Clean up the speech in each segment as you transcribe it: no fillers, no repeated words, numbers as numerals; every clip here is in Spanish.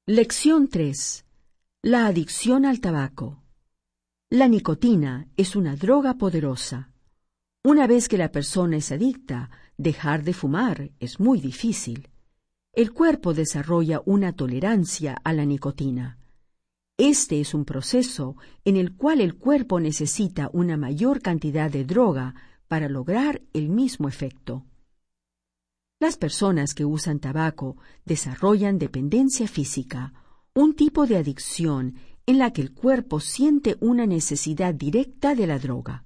Lección 3. La adicción al tabaco. La nicotina es una droga poderosa. Una vez que la persona es adicta, dejar de fumar es muy difícil. El cuerpo desarrolla una tolerancia a la nicotina. Este es un proceso en el cual el cuerpo necesita una mayor cantidad de droga para lograr el mismo efecto. Las personas que usan tabaco desarrollan dependencia física, un tipo de adicción en la que el cuerpo siente una necesidad directa de la droga.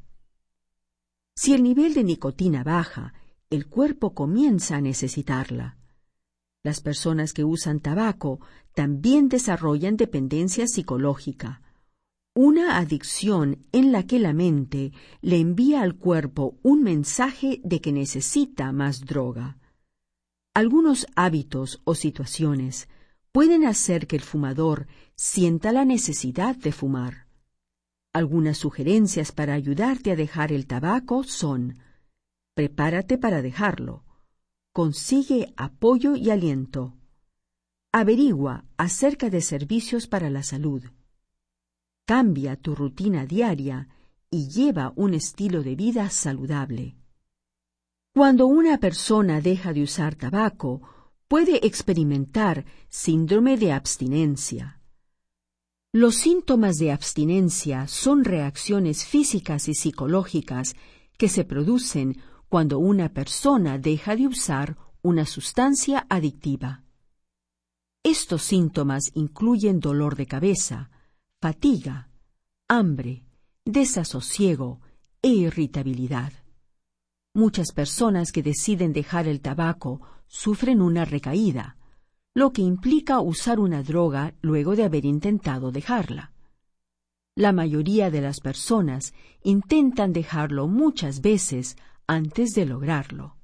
Si el nivel de nicotina baja, el cuerpo comienza a necesitarla. Las personas que usan tabaco también desarrollan dependencia psicológica, una adicción en la que la mente le envía al cuerpo un mensaje de que necesita más droga. Algunos hábitos o situaciones pueden hacer que el fumador sienta la necesidad de fumar. Algunas sugerencias para ayudarte a dejar el tabaco son: prepárate para dejarlo. Consigue apoyo y aliento. Averigua acerca de servicios para la salud. Cambia tu rutina diaria y lleva un estilo de vida saludable. Cuando una persona deja de usar tabaco, puede experimentar síndrome de abstinencia. Los síntomas de abstinencia son reacciones físicas y psicológicas que se producen cuando una persona deja de usar una sustancia adictiva. Estos síntomas incluyen dolor de cabeza, fatiga, hambre, desasosiego e irritabilidad. Muchas personas que deciden dejar el tabaco sufren una recaída, lo que implica usar una droga luego de haber intentado dejarla. La mayoría de las personas intentan dejarlo muchas veces antes de lograrlo.